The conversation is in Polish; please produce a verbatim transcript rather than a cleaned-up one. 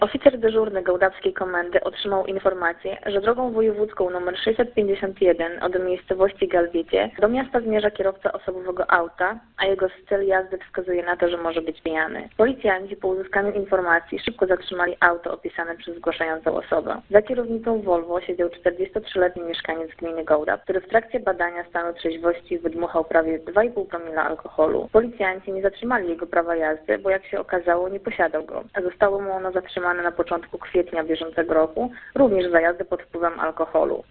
Oficer dyżurny Gołdapskiej Komendy otrzymał informację, że drogą wojewódzką nr sześćset pięćdziesiąt jeden od miejscowości Galwiecie do miasta zmierza kierowca osobowego auta, a jego styl jazdy wskazuje na to, że może być pijany. Policjanci po uzyskaniu informacji szybko zatrzymali auto opisane przez zgłaszającą osobę. Za kierownicą Volvo siedział czterdziestotrzyletni mieszkaniec gminy Gołdap, który w trakcie badania stanu trzeźwości wydmuchał prawie dwa i pół promila alkoholu. Policjanci nie zatrzymali jego prawa jazdy, bo jak się okazało nie posiadał go, a zostało mu ono zatrzymane na początku kwietnia bieżącego roku, również za jazdę pod wpływem alkoholu.